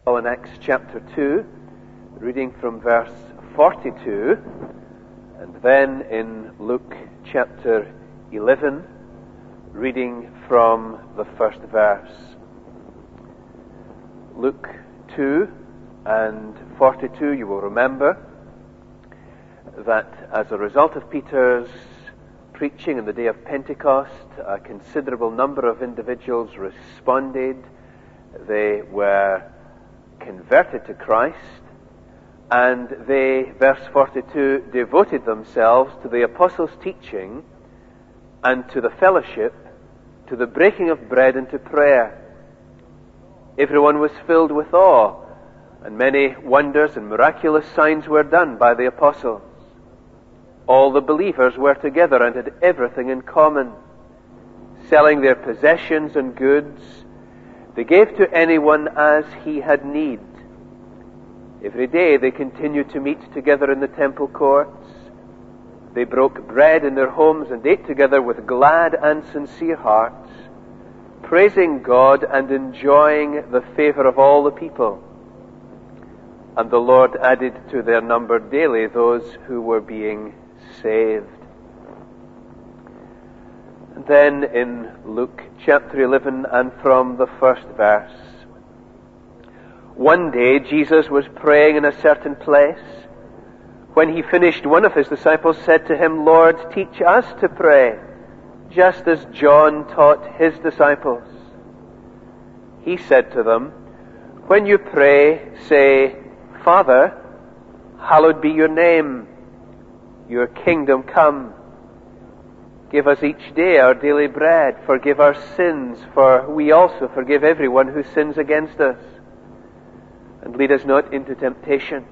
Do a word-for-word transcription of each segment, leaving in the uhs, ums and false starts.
In Acts chapter two, reading from verse forty-two, and then in Luke chapter eleven, reading from the first verse. Luke two and forty-two, you will remember that as a result of Peter's preaching on the day of Pentecost, a considerable number of individuals responded. They were converted to Christ, and they, verse forty-two, devoted themselves to the apostles' teaching and to the fellowship, to the breaking of bread and to prayer. Everyone was filled with awe, and many wonders and miraculous signs were done by the apostles. All the believers were together and had everything in common. Selling their possessions and goods, they gave to anyone as he had need. Every day they continued to meet together in the temple courts. They broke bread in their homes and ate together with glad and sincere hearts, praising God and enjoying the favor of all the people. And the Lord added to their number daily those who were being saved. And then in Luke chapter eleven and from the first verse. One day Jesus was praying in a certain place. When he finished, one of his disciples said to him, "Lord, teach us to pray, just as John taught his disciples." He said to them, "When you pray, say, 'Father, hallowed be your name. Your kingdom come. Give us each day our daily bread. Forgive our sins, for we also forgive everyone who sins against us. And lead us not into temptation.'"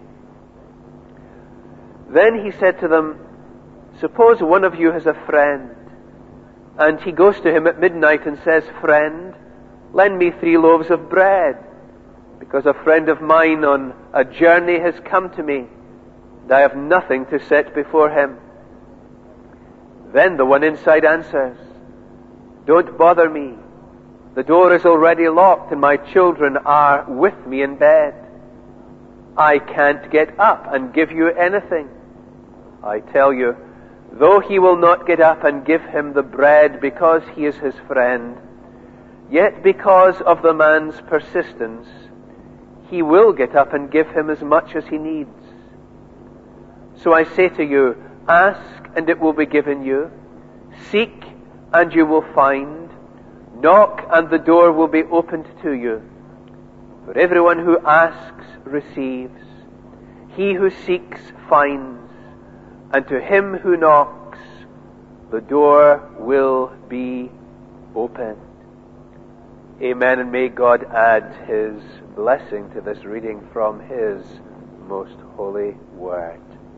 Then he said to them, "Suppose one of you has a friend, and he goes to him at midnight and says, 'Friend, lend me three loaves of bread, because a friend of mine on a journey has come to me, and I have nothing to set before him.' Then the one inside answers, 'Don't bother me. The door is already locked and my children are with me in bed. I can't get up and give you anything.' I tell you, though he will not get up and give him the bread because he is his friend, yet because of the man's persistence, he will get up and give him as much as he needs. So I say to you, ask and it will be given you. Seek and you will find. Knock and the door will be opened to you. For everyone who asks receives. He who seeks finds. And to him who knocks, the door will be opened." Amen, and may God add his blessing to this reading from his most holy word.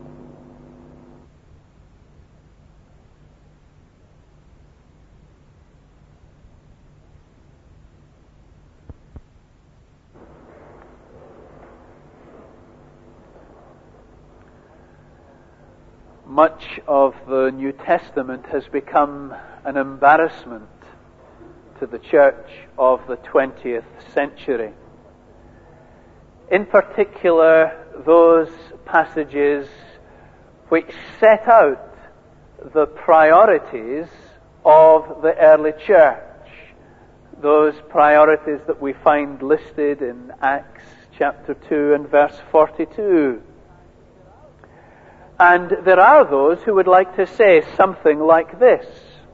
Much of the New Testament has become an embarrassment to the church of the twentieth century. In particular, those passages which set out the priorities of the early church, those priorities that we find listed in Acts chapter two and verse forty-two. And there are those who would like to say something like this: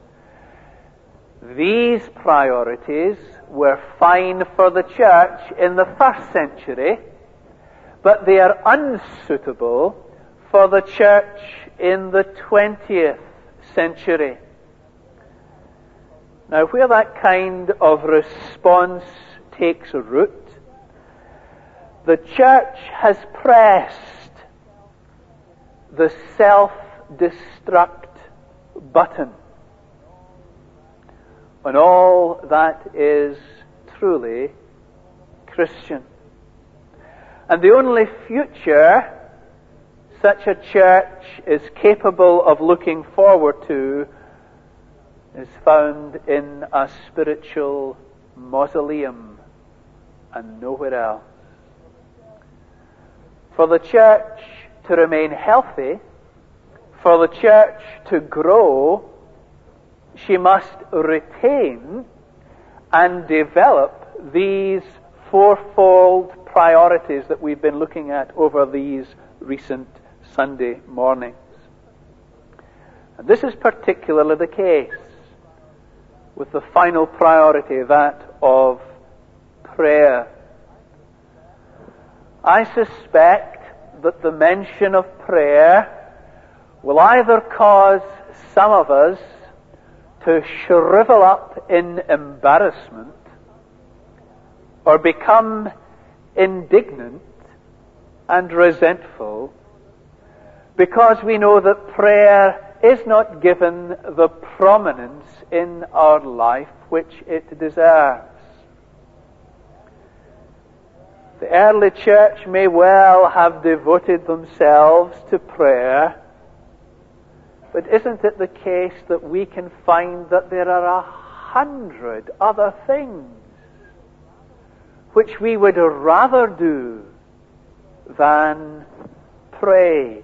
these priorities were fine for the church in the first century, but they are unsuitable for the church in the twentieth century. Now, where that kind of response takes root, the church has pressed the self-destruct button on all that is truly Christian. And the only future such a church is capable of looking forward to is found in a spiritual mausoleum and nowhere else. For the church to remain healthy, for the church to grow, she must retain and develop these fourfold priorities that we've been looking at over these recent Sunday mornings. And this is particularly the case with the final priority, that of prayer. I suspect that the mention of prayer will either cause some of us to shrivel up in embarrassment or become indignant and resentful, because we know that prayer is not given the prominence in our life which it deserves. The early church may well have devoted themselves to prayer, but isn't it the case that we can find that there are a hundred other things which we would rather do than pray?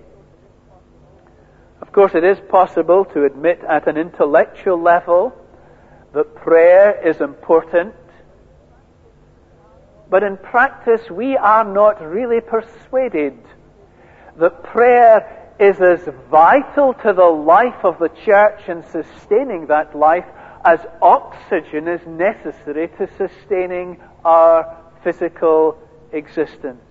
Of course, it is possible to admit at an intellectual level that prayer is important, but in practice we are not really persuaded that prayer is as vital to the life of the church and sustaining that life as oxygen is necessary to sustaining our physical existence.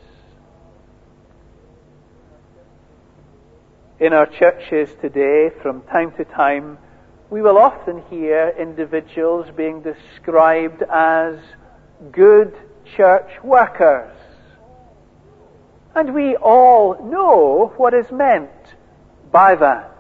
In our churches today, from time to time, we will often hear individuals being described as good church workers. And we all know what is meant by that.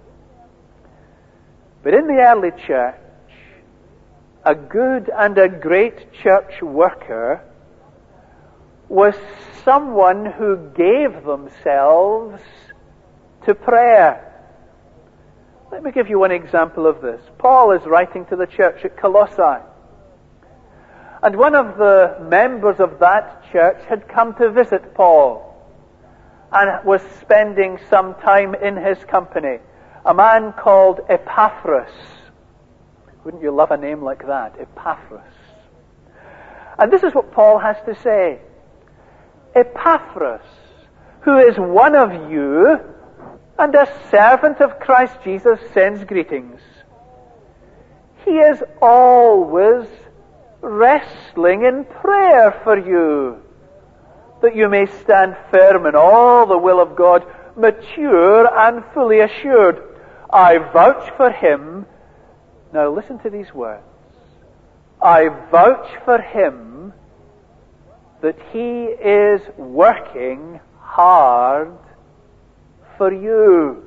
But in the early church, a good and a great church worker was someone who gave themselves to prayer. Let me give you one example of this. Paul is writing to the church at Colossae. And one of the members of that church had come to visit Paul and was spending some time in his company. A man called Epaphras. Wouldn't you love a name like that? Epaphras. And this is what Paul has to say. Epaphras, who is one of you and a servant of Christ Jesus, sends greetings. He is always wrestling in prayer for you, that you may stand firm in all the will of God, mature and fully assured. I vouch for him. Now listen to these words. I vouch for him that he is working hard for you.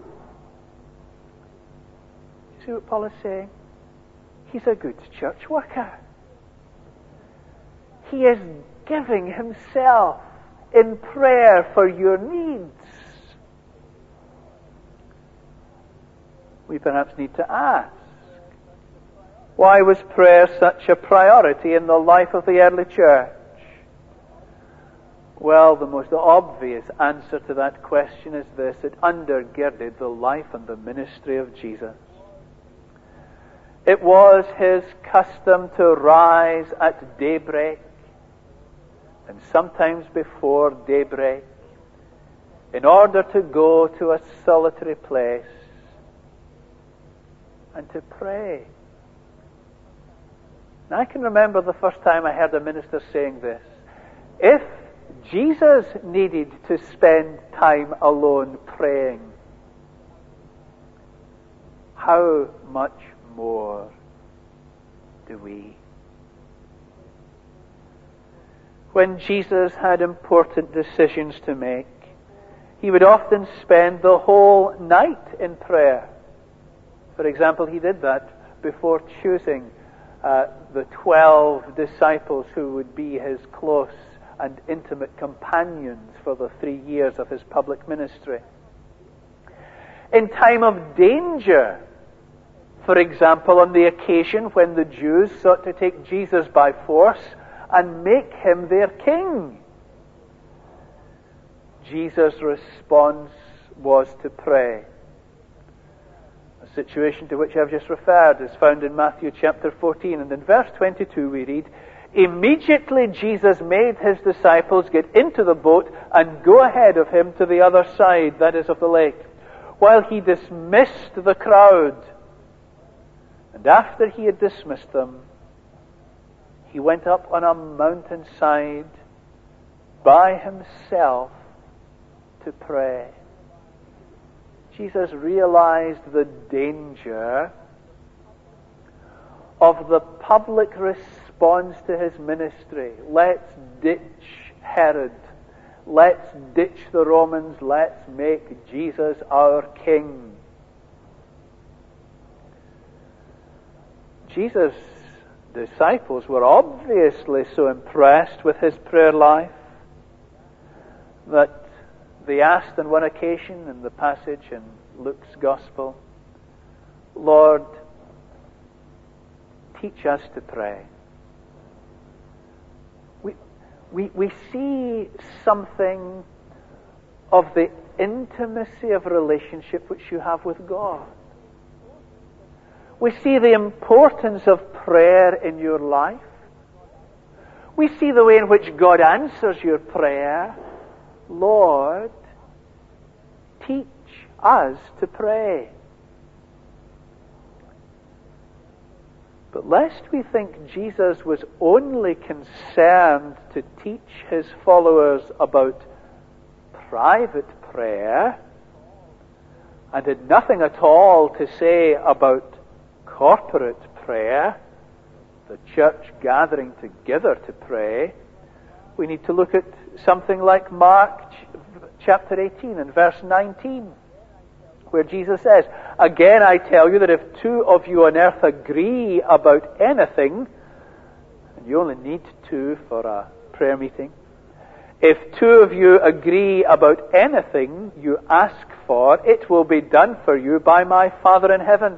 You see what Paul is saying? He's a good church worker. He is giving himself in prayer for your needs. We perhaps need to ask, why was prayer such a priority in the life of the early church? Well, the most obvious answer to that question is this: it undergirded the life and the ministry of Jesus. It was his custom to rise at daybreak, and sometimes before daybreak, in order to go to a solitary place and to pray. Now, I can remember the first time I heard a minister saying this: if Jesus needed to spend time alone praying, how much more do we? When Jesus had important decisions to make, he would often spend the whole night in prayer. For example, he did that before choosing uh, the twelve disciples who would be his close and intimate companions for the three years of his public ministry. In time of danger, for example, on the occasion when the Jews sought to take Jesus by force and make him their king, Jesus' response was to pray. The situation to which I've just referred is found in Matthew chapter fourteen, and in verse twenty-two we read, "Immediately Jesus made his disciples get into the boat and go ahead of him to the other side, that is, of the lake, while he dismissed the crowd. And after he had dismissed them, he went up on a mountainside by himself to pray." Jesus realized the danger of the public response to his ministry. Let's ditch Herod. Let's ditch the Romans. Let's make Jesus our king. Jesus' disciples were obviously so impressed with his prayer life that they asked on one occasion in the passage in Luke's Gospel, "Lord, teach us to pray." We, we, we see something of the intimacy of relationship which you have with God. We see the importance of prayer in your life. We see the way in which God answers your prayer. Lord, teach us to pray. But lest we think Jesus was only concerned to teach his followers about private prayer and had nothing at all to say about corporate prayer, the church gathering together to pray, we need to look at something like Mark chapter eighteen and verse nineteen, where Jesus says, "Again I tell you that if two of you on earth agree about anything," and you only need two for a prayer meeting, "if two of you agree about anything you ask for, it will be done for you by my Father in heaven.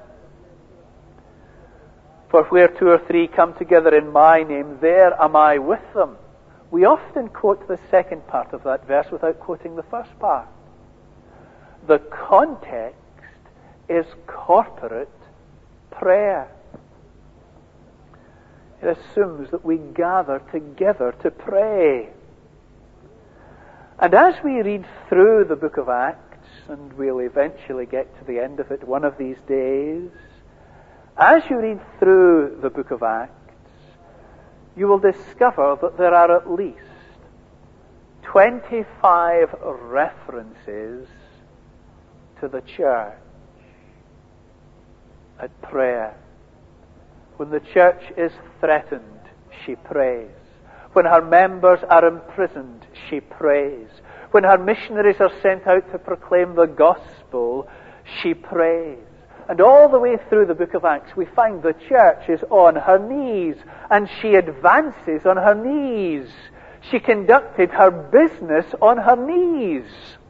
For where two or three come together in my name, there am I with them." We often quote the second part of that verse without quoting the first part. The context is corporate prayer. It assumes that we gather together to pray. And as we read through the book of Acts, and we'll eventually get to the end of it one of these days, as you read through the book of Acts, you will discover that there are at least twenty-five references to the church at prayer. When the church is threatened, she prays. When her members are imprisoned, she prays. When her missionaries are sent out to proclaim the gospel, she prays. And all the way through the book of Acts, we find the church is on her knees, and she advances on her knees. She conducted her business on her knees.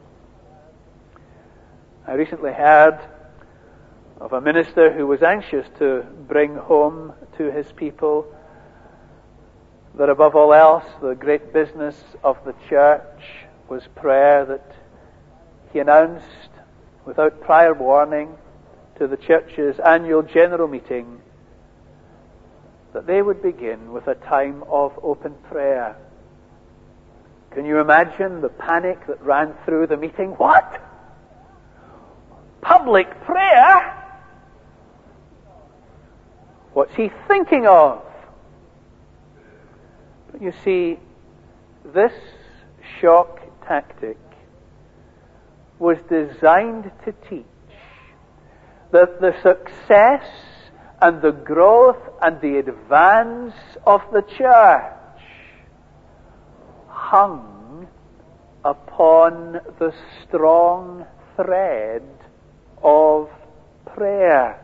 I recently heard of a minister who was anxious to bring home to his people that above all else, the great business of the church was prayer, that he announced without prior warning to the church's annual general meeting that they would begin with a time of open prayer. Can you imagine the panic that ran through the meeting? What? Public prayer? What's he thinking of? But you see, this shock tactic was designed to teach that the success and the growth and the advance of the church hung upon the strong thread of prayer.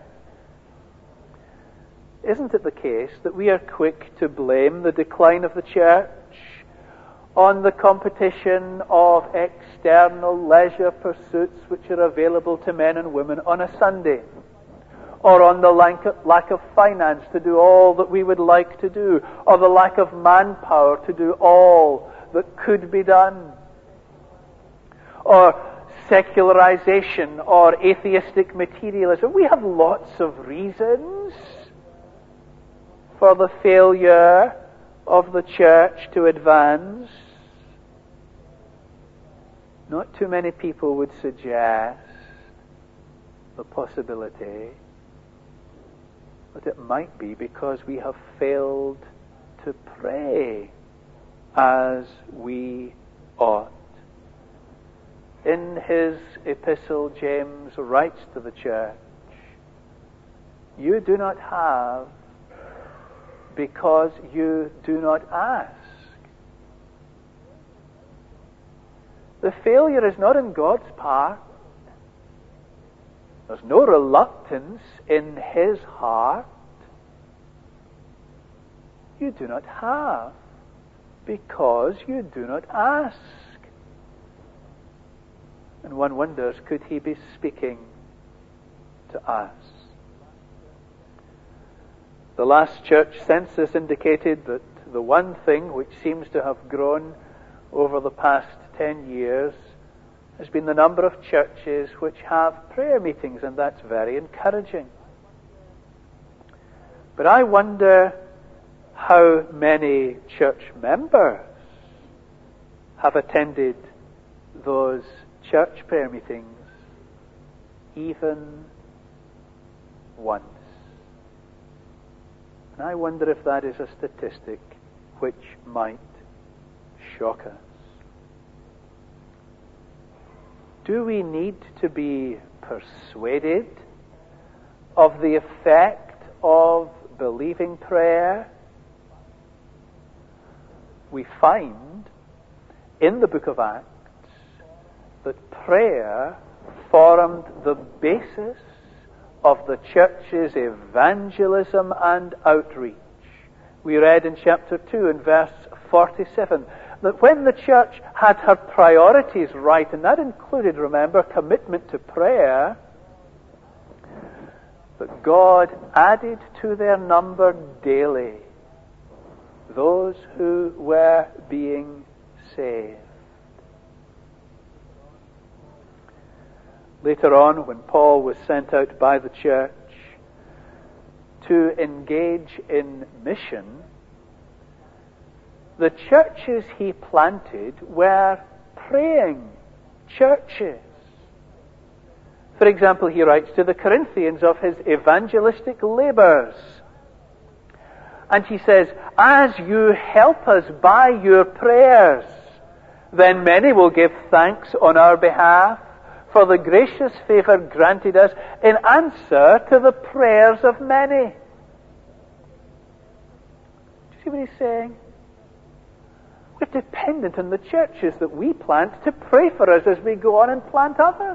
Isn't it the case that we are quick to blame the decline of the church on the competition of external leisure pursuits which are available to men and women on a Sunday, or on the lack of, lack of finance to do all that we would like to do, or the lack of manpower to do all that could be done? or secularization, or atheistic materialism. We have lots of reasons for the failure of the church to advance. Not too many people would suggest the possibility that it might be because we have failed to pray as we ought. In his epistle, James writes to the church, you do not have because you do not ask. The failure is not in God's part. There's no reluctance in his heart. You do not have because you do not ask. And one wonders, could he be speaking to us? The last church census indicated that the one thing which seems to have grown over the past ten years has been the number of churches which have prayer meetings, and that's very encouraging. But I wonder how many church members have attended those church prayer meetings even once. And I wonder if that is a statistic which might shock us. Do we need to be persuaded of the effect of believing prayer? We find in the book of Acts that prayer formed the basis of the church's evangelism and outreach. We read in chapter two and verse forty-seven that when the church had her priorities right, and that included, remember, commitment to prayer, that God added to their number daily those who were being saved. Later on, when Paul was sent out by the church to engage in mission, the churches he planted were praying churches. For example, he writes to the Corinthians of his evangelistic labors. And he says, as you help us by your prayers, then many will give thanks on our behalf for the gracious favor granted us in answer to the prayers of many. Do you see what he's saying? We're dependent on the churches that we plant to pray for us as we go on and plant others.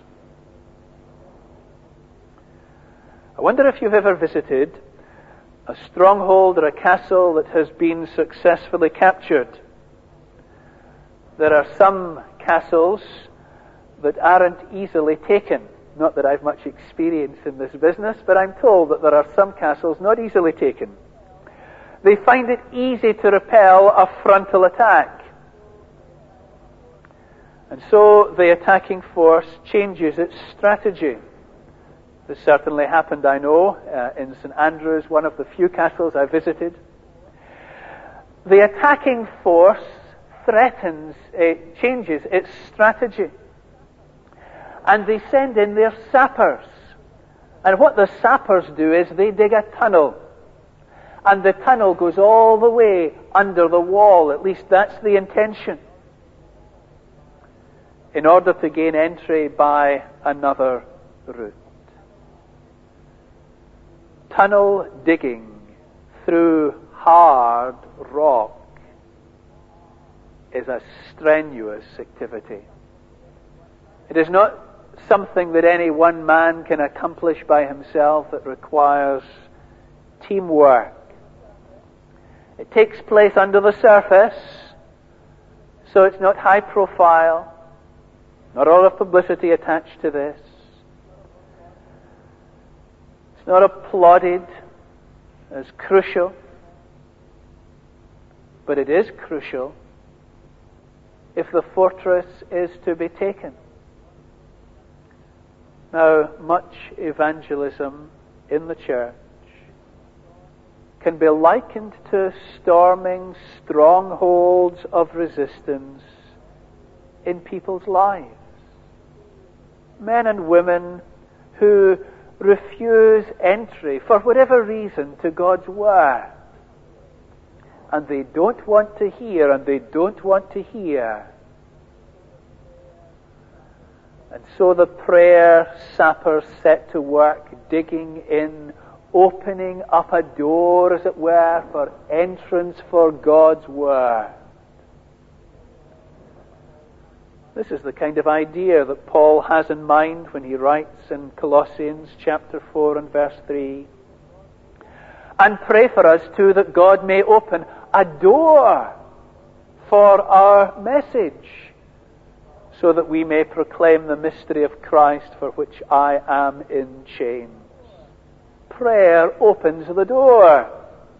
I wonder if you've ever visited a stronghold or a castle that has been successfully captured. There are some castles that aren't easily taken. Not that I've much experience in this business, but I'm told that there are some castles not easily taken. They find it easy to repel a frontal attack. And so the attacking force changes its strategy. This certainly happened, I know, uh, in Saint Andrews, one of the few castles I visited. The attacking force threatens, it changes its strategy. And they send in their sappers. And what the sappers do is they dig a tunnel. And the tunnel goes all the way under the wall. At least that's the intention. In order to gain entry by another route. Tunnel digging through hard rock is a strenuous activity. It is not something that any one man can accomplish by himself. It requires teamwork. It takes place under the surface, so it's not high profile, not a lot of publicity attached to this. It's not applauded as crucial, but it is crucial if the fortress is to be taken. Now, much evangelism in the church can be likened to storming strongholds of resistance in people's lives. Men and women who refuse entry for whatever reason to God's Word. And they don't want to hear, and they don't want to hear. And so the prayer sappers set to work, digging in, opening up a door, as it were, for entrance for God's Word. This is the kind of idea that Paul has in mind when he writes in Colossians chapter four and verse three. And pray for us too that God may open a door for our message, so that we may proclaim the mystery of Christ, for which I am in chains. Prayer opens the door.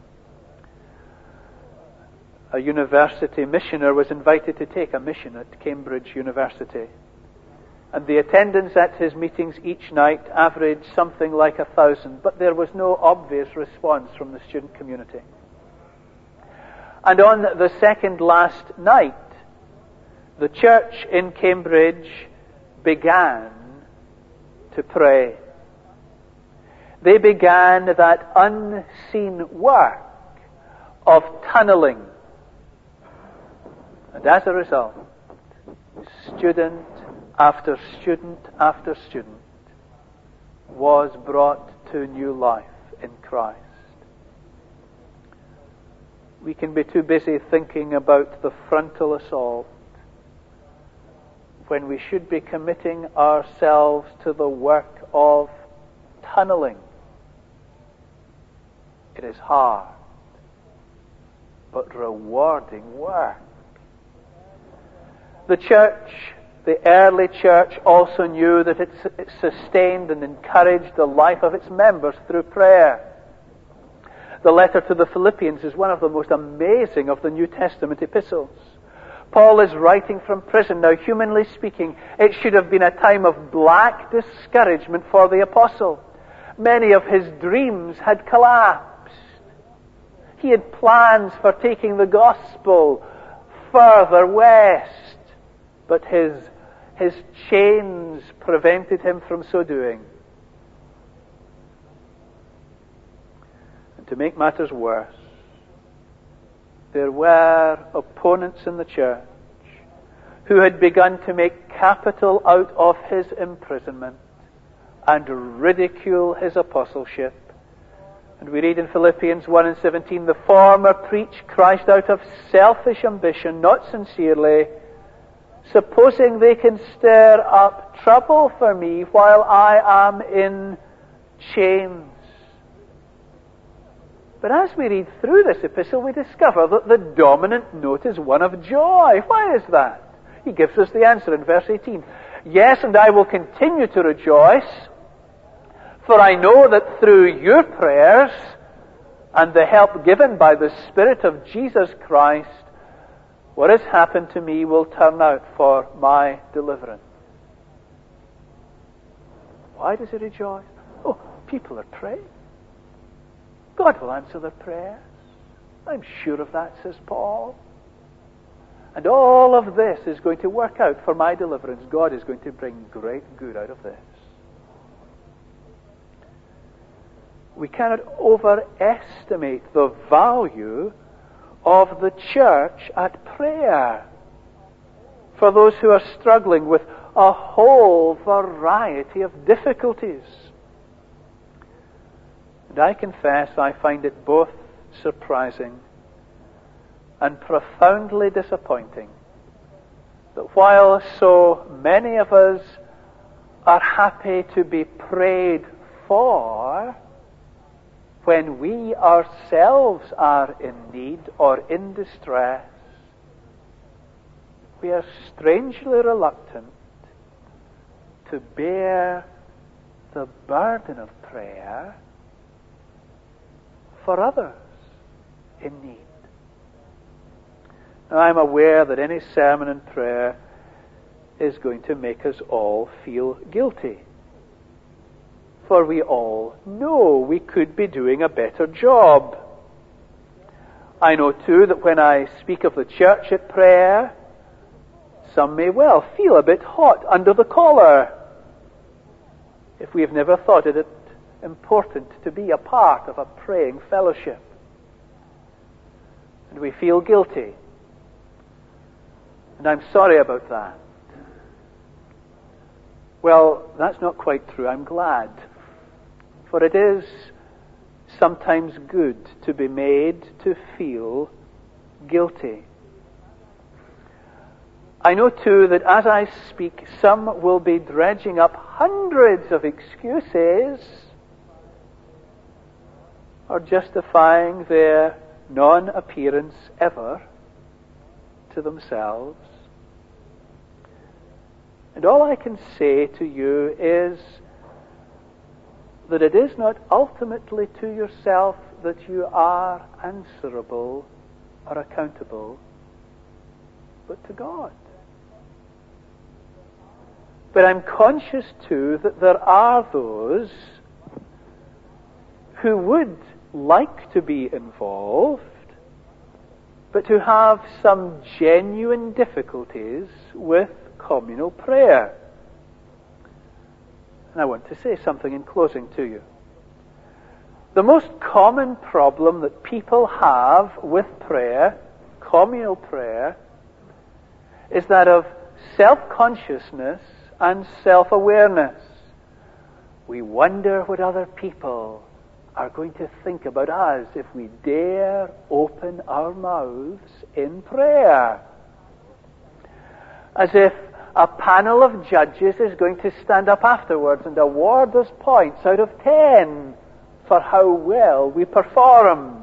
A university missioner was invited to take a mission at Cambridge University. And the attendance at his meetings each night averaged something like a thousand, but there was no obvious response from the student community. And on the second last night, the church in Cambridge began to pray. They began that unseen work of tunneling. And as a result, student after student after student was brought to new life in Christ. We can be too busy thinking about the frontal assault when we should be committing ourselves to the work of tunneling. It is hard, but rewarding work. The church, the early church, also knew that it sustained and encouraged the life of its members through prayer. The letter to the Philippians is one of the most amazing of the New Testament epistles. Paul is writing from prison. Now, humanly speaking, it should have been a time of black discouragement for the apostle. Many of his dreams had collapsed. He had plans for taking the gospel further west, but his, his chains prevented him from so doing. And to make matters worse, there were opponents in the church who had begun to make capital out of his imprisonment and ridicule his apostleship. And we read in Philippians one and seventeen, the former preach Christ out of selfish ambition, not sincerely, supposing they can stir up trouble for me while I am in chains. But as we read through this epistle, we discover that the dominant note is one of joy. Why is that? He gives us the answer in verse eighteen. Yes, and I will continue to rejoice, for I know that through your prayers and the help given by the Spirit of Jesus Christ, what has happened to me will turn out for my deliverance. Why does he rejoice? Oh, people are praying. God will answer their prayers. I'm sure of that, says Paul. And all of this is going to work out for my deliverance. God is going to bring great good out of this. We cannot overestimate the value of the church at prayer for those who are struggling with a whole variety of difficulties. And I confess I find it both surprising and profoundly disappointing that while so many of us are happy to be prayed for, when we ourselves are in need or in distress, we are strangely reluctant to bear the burden of prayer for others in need. I'm aware that any sermon and prayer is going to make us all feel guilty. For we all know we could be doing a better job. I know too that when I speak of the church at prayer, some may well feel a bit hot under the collar if we have never thought it important to be a part of a praying fellowship. And we feel guilty. And I'm sorry about that. Well, that's not quite true. I'm glad. For it is sometimes good to be made to feel guilty. I know too that as I speak, some will be dredging up hundreds of excuses or justifying their non-appearance ever to themselves. And all I can say to you is that it is not ultimately to yourself that you are answerable or accountable, but to God. But I'm conscious too that there are those who would like to be involved, but who have some genuine difficulties with communal prayer. And I want to say something in closing to you. The most common problem that people have with prayer, communal prayer, is that of self-consciousness and self-awareness. We wonder what other people are going to think about us if we dare open our mouths in prayer. As if a panel of judges is going to stand up afterwards and award us points out of ten for how well we performed.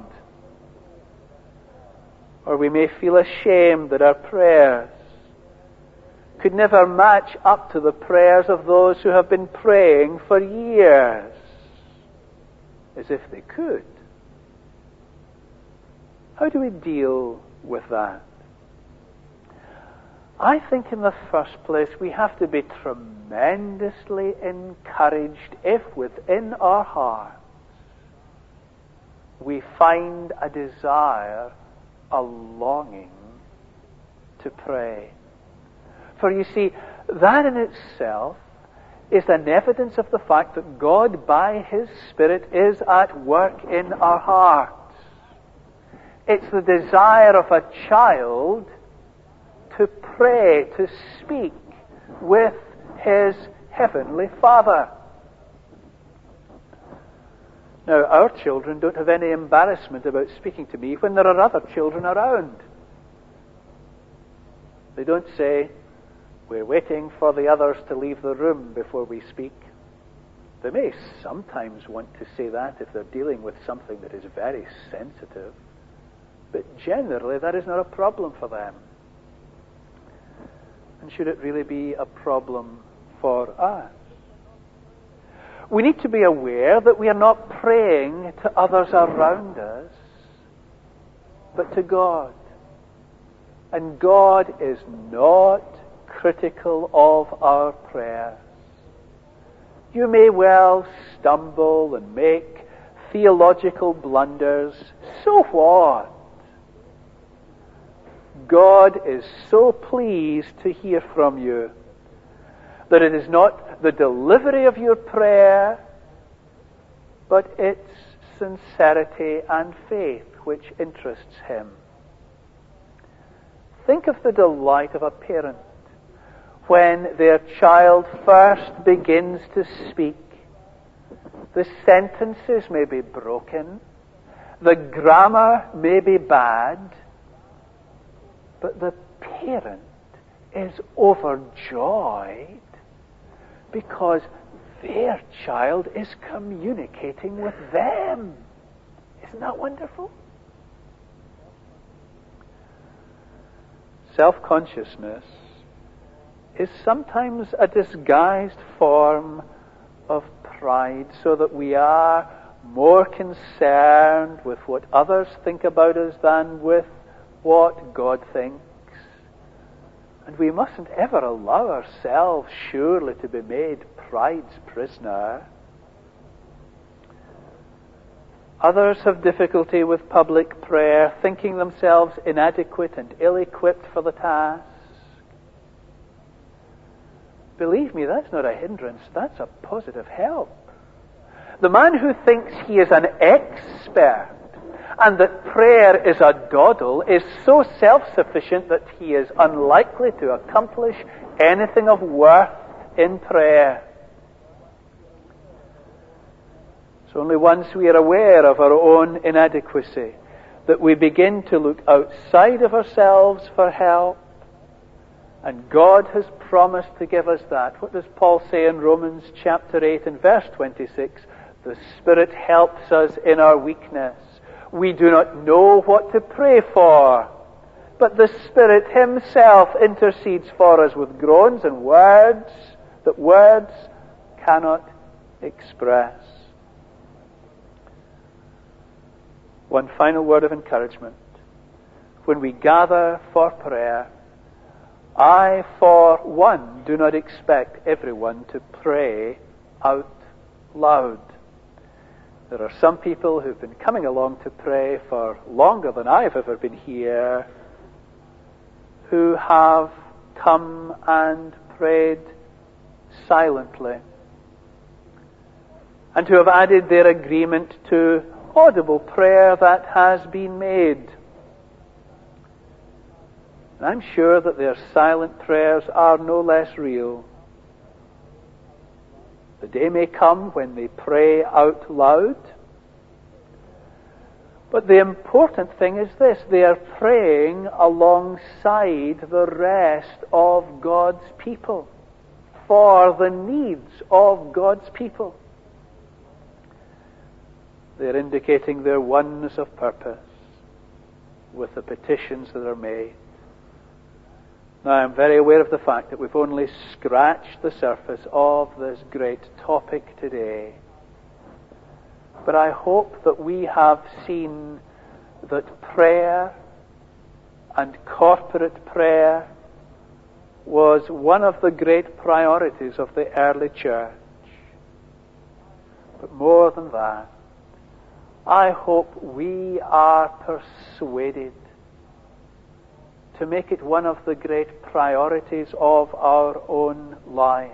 Or we may feel ashamed that our prayers could never match up to the prayers of those who have been praying for years, as if they could. How do we deal with that? I think in the first place we have to be tremendously encouraged if within our hearts we find a desire, a longing to pray. For you see, that in itself is an evidence of the fact that God by His Spirit is at work in our hearts. It's the desire of a child to pray, to speak with his Heavenly Father. Now, our children don't have any embarrassment about speaking to me when there are other children around. They don't say, "We're waiting for the others to leave the room before we speak." They may sometimes want to say that if they're dealing with something that is very sensitive, but generally that is not a problem for them. And should it really be a problem for us? We need to be aware that we are not praying to others around us, but to God. And God is not critical of our prayers. You may well stumble and make theological blunders. So what? God is so pleased to hear from you that it is not the delivery of your prayer, but its sincerity and faith which interests Him. Think of the delight of a parent when their child first begins to speak. The sentences may be broken, the grammar may be bad, but the parent is overjoyed because their child is communicating with them. Isn't that wonderful? Self-consciousness is sometimes a disguised form of pride, so that we are more concerned with what others think about us than with what God thinks. And we mustn't ever allow ourselves surely to be made pride's prisoner. Others have difficulty with public prayer, thinking themselves inadequate and ill-equipped for the task. Believe me, that's not a hindrance, that's a positive help. The man who thinks he is an expert and that prayer is a dawdle is so self-sufficient that he is unlikely to accomplish anything of worth in prayer. It's only once we are aware of our own inadequacy that we begin to look outside of ourselves for help. And God has promised to give us that. What does Paul say in Romans chapter eight and verse twenty-six? The Spirit helps us in our weakness. We do not know what to pray for, but the Spirit Himself intercedes for us with groans and words that words cannot express. One final word of encouragement. When we gather for prayer, I, for one, do not expect everyone to pray out loud. There are some people who've been coming along to pray for longer than I've ever been here, who have come and prayed silently, and who have added their agreement to audible prayer that has been made. And I'm sure that their silent prayers are no less real. The day may come when they pray out loud. But the important thing is this: they are praying alongside the rest of God's people, for the needs of God's people. They're indicating their oneness of purpose with the petitions that are made. Now, I'm very aware of the fact that we've only scratched the surface of this great topic today. But I hope that we have seen that prayer and corporate prayer was one of the great priorities of the early church. But more than that, I hope we are persuaded to make it one of the great priorities of our own lives.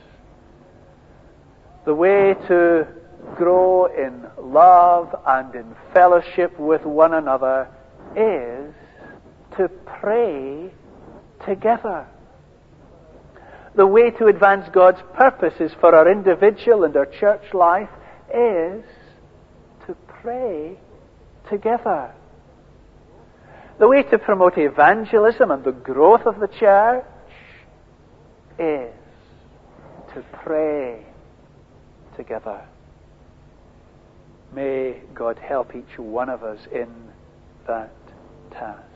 The way to grow in love and in fellowship with one another is to pray together. The way to advance God's purposes for our individual and our church life is to pray together. The way to promote evangelism and the growth of the church is to pray together. May God help each one of us in that task.